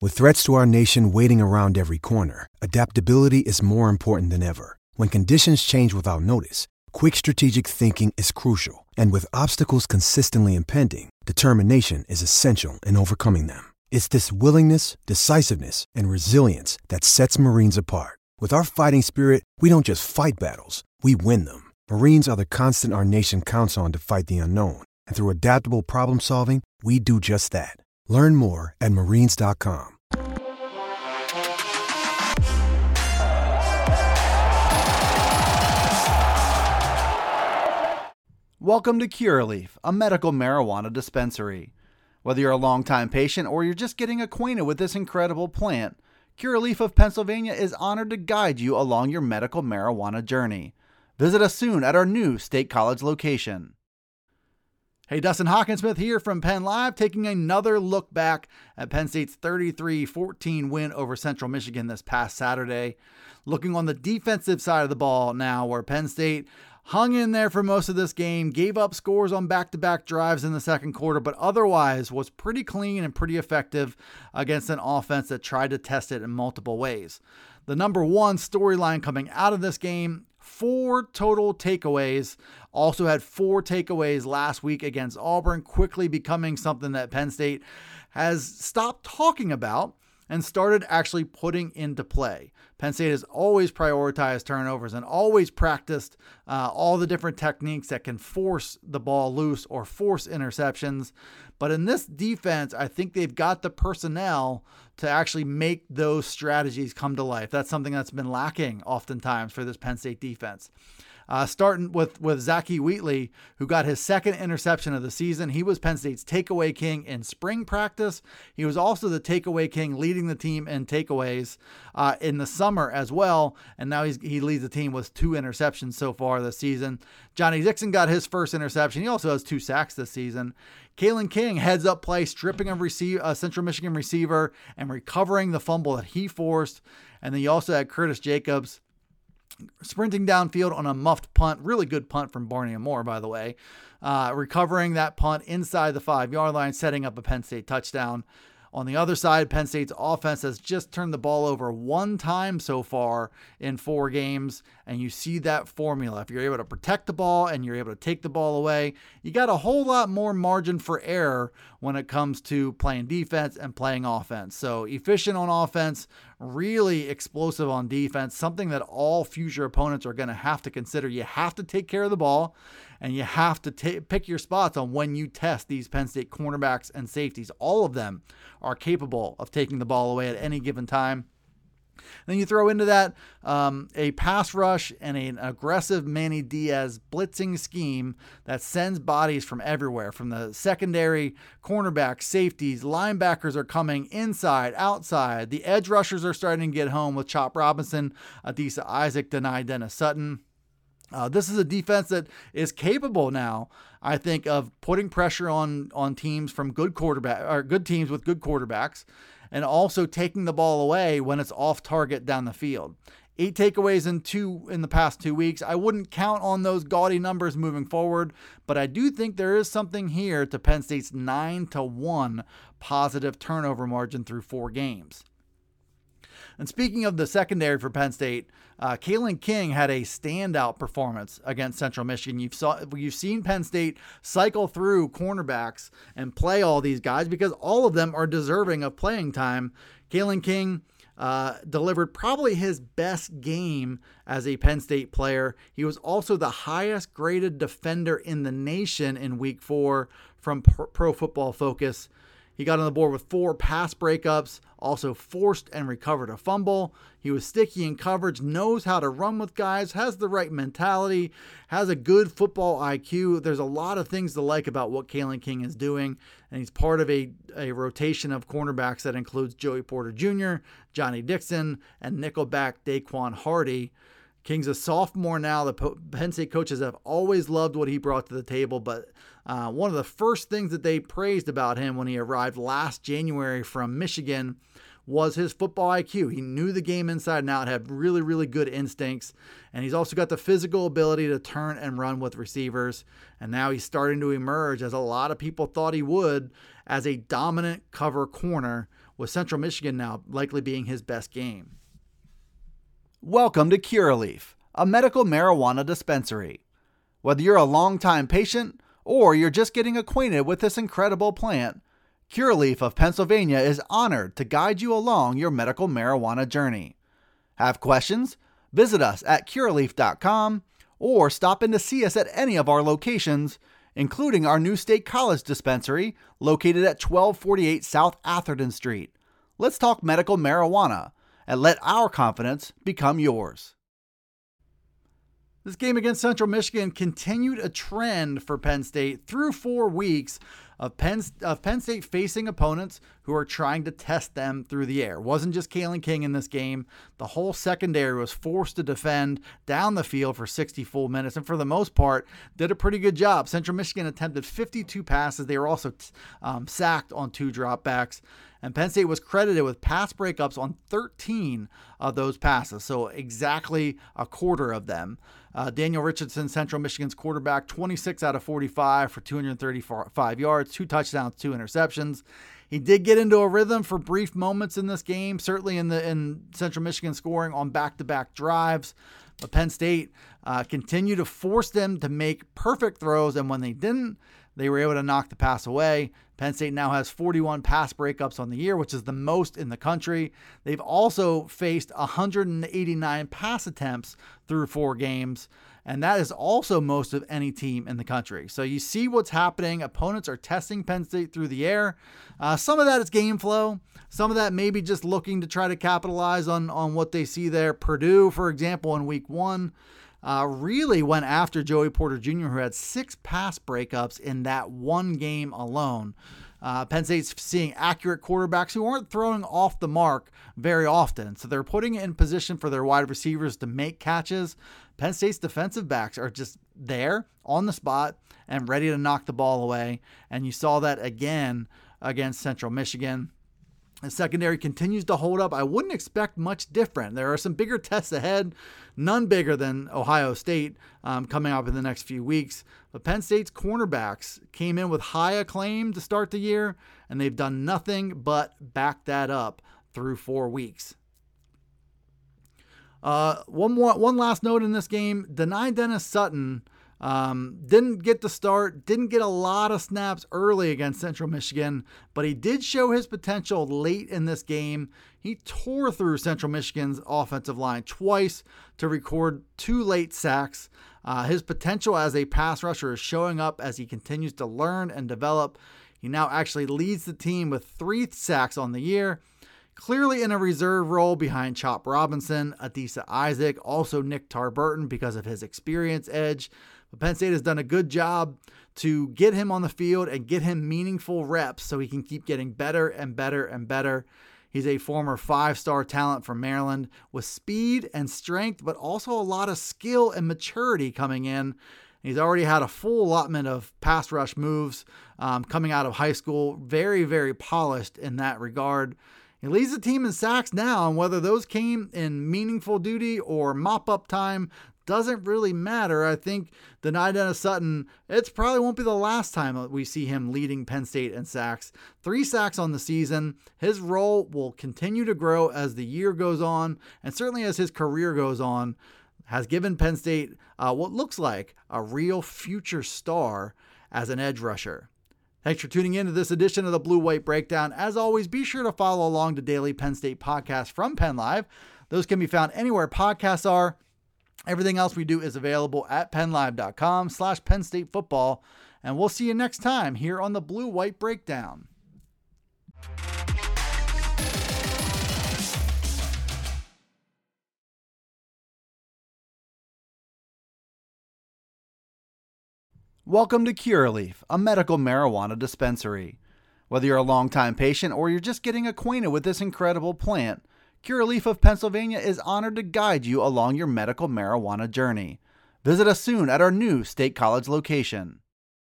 With threats to our nation waiting around every corner, adaptability is more important than ever. When conditions change without notice, quick strategic thinking is crucial. And with obstacles consistently impending, determination is essential in overcoming them. It's this willingness, decisiveness, and resilience that sets Marines apart. With our fighting spirit, we don't just fight battles, we win them. Marines are the constant our nation counts on to fight the unknown. And through adaptable problem solving, we do just that. Learn more at marines.com. Welcome to Curaleaf, a medical marijuana dispensary. Whether you're a longtime patient or you're just getting acquainted with this incredible plant, Curaleaf of Pennsylvania is honored to guide you along your medical marijuana journey. Visit us soon at our new State College location. Hey, Dustin Hockensmith here from Penn Live, taking another look back at Penn State's 33-14 win over Central Michigan this past Saturday. Looking on the defensive side of the ball now, where Penn State hung in there for most of this game, gave up scores on back-to-back drives in the second quarter, but otherwise was pretty clean and pretty effective against an offense that tried to test it in multiple ways. The number one storyline coming out of this game, 4 total takeaways. Also had 4 takeaways last week against Auburn, quickly becoming something that Penn State has stopped talking about and started actually putting into play. Penn State has always prioritized turnovers and always practiced all the different techniques that can force the ball loose or force interceptions. But in this defense, I think they've got the personnel to actually make those strategies come to life. That's something that's been lacking oftentimes for this Penn State defense. Starting with Zachy Wheatley, who got his second interception of the season. He was Penn State's takeaway king in spring practice. He was also the takeaway king, leading the team in takeaways in the summer as well. And now he leads the team with 2 interceptions so far this season. Johnny Dixon got his first interception. He also has 2 sacks this season. Kalen King heads up play, stripping a Central Michigan receiver and recovering the fumble that he forced. And then you also had Curtis Jacobs sprinting downfield on a muffed punt. Really good punt from Barney Moore, by the way. Recovering that punt inside the 5-yard line, setting up a Penn State touchdown. On the other side, Penn State's offense has just turned the ball over 1 time so far in 4 games, and you see that formula. If you're able to protect the ball and you're able to take the ball away, you got a whole lot more margin for error when it comes to playing defense and playing offense. So efficient on offense, really explosive on defense, something that all future opponents are going to have to consider. You have to take care of the ball, and you have to pick your spots on when you test these Penn State cornerbacks and safeties. All of them are capable of taking the ball away at any given time. Then you throw into that a pass rush and an aggressive Manny Diaz blitzing scheme that sends bodies from everywhere, from the secondary, cornerbacks, safeties, linebackers are coming inside, outside. The edge rushers are starting to get home with Chop Robinson, Adisa Isaac, denied Dennis Sutton. This is a defense that is capable now, I think, of putting pressure on teams from good teams with good quarterbacks, and also taking the ball away when it's off target down the field. 8 takeaways in the past 2 weeks. I wouldn't count on those gaudy numbers moving forward, but I do think there is something here to Penn State's 9-1 positive turnover margin through 4 games. And speaking of the secondary for Penn State, Kalen King had a standout performance against Central Michigan. You've seen Penn State cycle through cornerbacks and play all these guys because all of them are deserving of playing time. Kalen King delivered probably his best game as a Penn State player. He was also the highest graded defender in the nation in week 4 from Pro Football Focus. He got on the board with 4 pass breakups, also forced and recovered a fumble. He was sticky in coverage, knows how to run with guys, has the right mentality, has a good football IQ. There's a lot of things to like about what Kalen King is doing, and he's part of a rotation of cornerbacks that includes Joey Porter Jr., Johnny Dixon, and nickelback Daquan Hardy. King's a sophomore now. The Penn State coaches have always loved what he brought to the table, but one of the first things that they praised about him when he arrived last January from Michigan was his football IQ. He knew the game inside and out, had really, really good instincts, and he's also got the physical ability to turn and run with receivers, and now he's starting to emerge, as a lot of people thought he would, as a dominant cover corner with Central Michigan now likely being his best game. Welcome to Curaleaf, a medical marijuana dispensary. Whether you're a longtime patient or you're just getting acquainted with this incredible plant, Curaleaf of Pennsylvania is honored to guide you along your medical marijuana journey. Have questions? Visit us at curaleaf.com or stop in to see us at any of our locations, including our new State College dispensary located at 1248 South Atherton Street. Let's talk medical marijuana and let our confidence become yours. This game against Central Michigan continued a trend for Penn State through 4 weeks of Penn State facing opponents who are trying to test them through the air. It wasn't just Kalen King in this game. The whole secondary was forced to defend down the field for 60 full minutes, and for the most part, did a pretty good job. Central Michigan attempted 52 passes. They were also sacked on 2 dropbacks. And Penn State was credited with pass breakups on 13 of those passes, so exactly a quarter of them. Daniel Richardson, Central Michigan's quarterback, 26 out of 45 for 235 yards, 2 touchdowns, 2 interceptions. He did get into a rhythm for brief moments in this game, certainly in Central Michigan scoring on back-to-back drives. But Penn State continued to force them to make perfect throws, and when they didn't, they were able to knock the pass away. Penn State now has 41 pass breakups on the year, which is the most in the country. They've also faced 189 pass attempts through 4 games, and that is also most of any team in the country. So you see what's happening. Opponents are testing Penn State through the air. Some of that is game flow. Some of that may be just looking to try to capitalize on what they see there. Purdue, for example, in week 1, really went after Joey Porter Jr., who had 6 pass breakups in that one game alone. Penn State's seeing accurate quarterbacks who aren't throwing off the mark very often, so they're putting it in position for their wide receivers to make catches. Penn State's defensive backs are just there on the spot and ready to knock the ball away, and you saw that again against Central Michigan. The secondary continues to hold up. I wouldn't expect much different. There are some bigger tests ahead, none bigger than Ohio State coming up in the next few weeks. But Penn State's cornerbacks came in with high acclaim to start the year, and they've done nothing but back that up through 4 weeks. One last note in this game, Dani Dennis Sutton didn't get the start, didn't get a lot of snaps early against Central Michigan, but he did show his potential late in this game. He tore through Central Michigan's offensive line twice to record 2 late sacks. His potential as a pass rusher is showing up as he continues to learn and develop. He now actually leads the team with 3 sacks on the year, clearly in a reserve role behind Chop Robinson, Adisa Isaac, also Nick Tarburton because of his experience edge. But Penn State has done a good job to get him on the field and get him meaningful reps so he can keep getting better and better and better. He's a former 5-star talent from Maryland with speed and strength, but also a lot of skill and maturity coming in. He's already had a full allotment of pass rush moves coming out of high school. Very, very polished in that regard. He leads the team in sacks now, and whether those came in meaningful duty or mop-up time doesn't really matter. I think Dani Dennis Sutton, it probably won't be the last time that we see him leading Penn State in sacks. 3 sacks on the season. His role will continue to grow as the year goes on, and certainly as his career goes on, has given Penn State what looks like a real future star as an edge rusher. Thanks for tuning in to this edition of the Blue White Breakdown. As always, be sure to follow along the daily Penn State podcast from Penn Live. Those can be found anywhere podcasts are. Everything else we do is available at PennLive.com/Penn State Football. And we'll see you next time here on the Blue White Breakdown. Welcome to Curaleaf, a medical marijuana dispensary. Whether you're a longtime patient or you're just getting acquainted with this incredible plant, Curaleaf of Pennsylvania is honored to guide you along your medical marijuana journey. Visit us soon at our new State College location.